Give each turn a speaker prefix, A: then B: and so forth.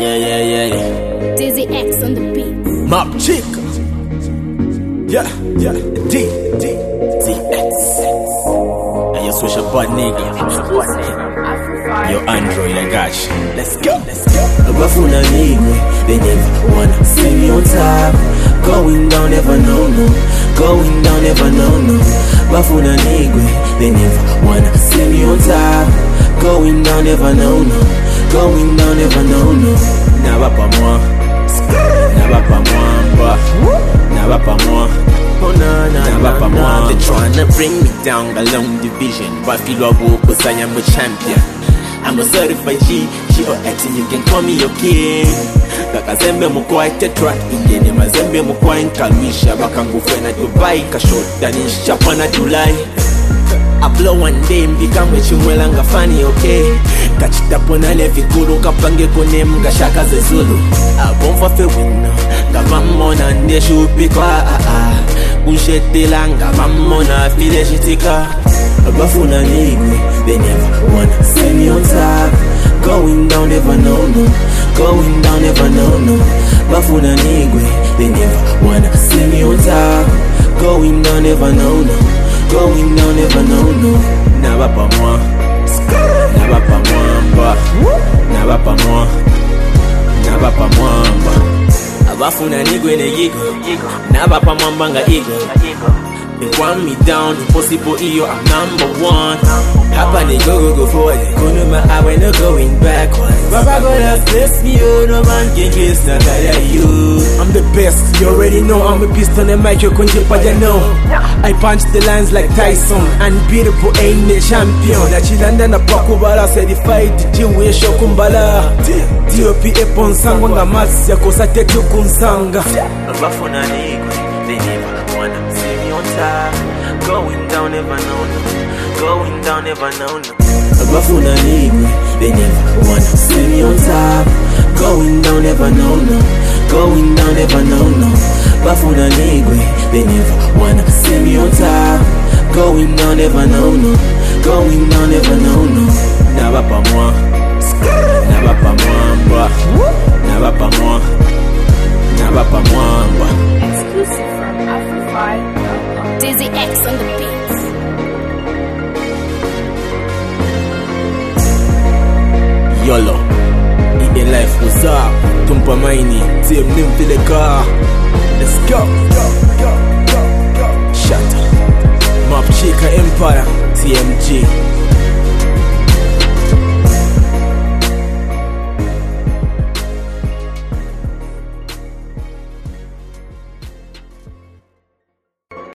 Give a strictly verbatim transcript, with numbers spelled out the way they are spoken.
A: Yeah, yeah, yeah, yeah.
B: Dizzy X on the beat.
A: Map Chica. Yeah, yeah. D, D, D X. And you switch a butt nigga. Yo, Android, I got you. Let's go, let's go.
C: Abafuna nigwe, they never wanna see me on top. Going down, never know, no. Going down, never know, no. Bafuna nigwe, they never wanna see me on top. Going down, never know, no. Going down, never know, no.
A: Naba pa moi, naba pa moi, bah. Naba pa moi,
C: oh na na,
A: naba pa moi.
D: They tryna bring me down a long division, but feel I walk cause I am a champion. I'm a certified G, G O X and you can call me your king. Kakazembe mukwa tetra, ingene mazembe mukwa inkalmisha. Baka ngufena Dubai, kashota nisha pana July. I blow one day, mbika mwechimwela ngafani okay. Kachita pona levi kuru, kapange kone mga shaka ze Zulu. Abomfa fe wina, ngavamona ndeshu pikwa ah ah. Unshetila ngavamona file shitika.
C: Abafuna nigwe, they never wanna see me on top. Going down, never know, no. Going down, never know, no. Bafuna nigwe, they never wanna see me on top. Going down, never know, no. Going down, never know, no.
A: Naba pa moi, naba pa moi, bah. Naba pa moi, naba pa moi, bah.
D: Abafuna nigwe ne yigo, naba pa mwamba nga ego. They want me down, impossible iyo, I'm number one.
A: Hapa ni go go go forward, kono ma awe no going backwards.
C: Baba gonna bless me, oh no man can kiss not you.
A: I'm the best, you already know. I'm a beast on the mic, you couldn't but you know. I punch the lines like Tyson, unbeatable, ain't the champion. That she landed na pakubala, certified, jiwe shokumbala. D O P epon sangwa nga masi, yako sa tetu kunsanga.
C: Abafuna nigwe, they never wanna see me on top. Going down, never know, no. Going down, never know, no. Abafuna nigwe, they never wanna see me on top. Going down, never know, no. Going down, never know, no. Bafuna nigwe, they never wanna see me on top. Going down, never know, no. Going down, never know, no.
A: Naba pa moi, naba pa moi, bah. Naba pa moi, naba pa moi, bah.
B: Exclusive from Afro Dizzy X on the beat.
A: YOLO, eating life was up. Tumpa maini, team nim to the car. Let's go, go, go, go, go. Shut up. Map Chica Empire, T M G.